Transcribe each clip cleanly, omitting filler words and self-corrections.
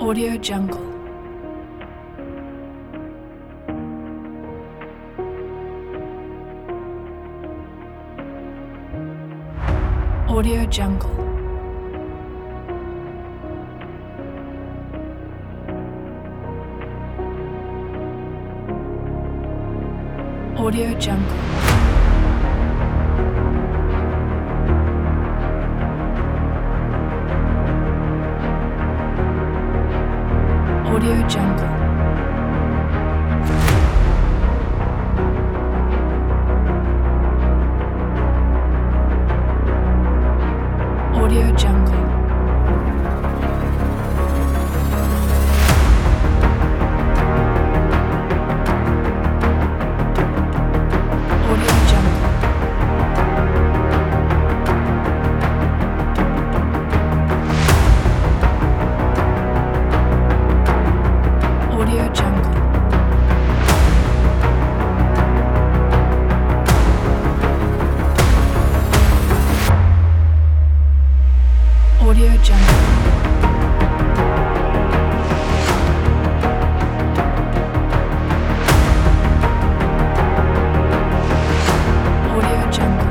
Audio Jungle. Audio Jungle. Audio Jungle. Audio Jungle. Audio Jungle. Audio Jungle. Audio Jungle. Audio Jungle. Audio Jungle.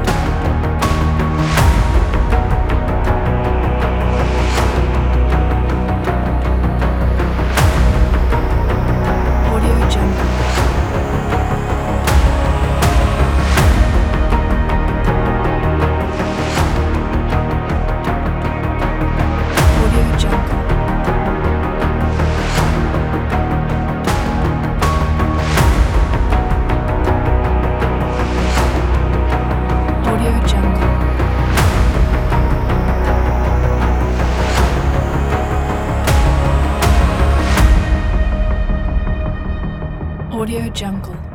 Audio Jungle. Audio Jungle. Audio Jungle. Audio Jungle.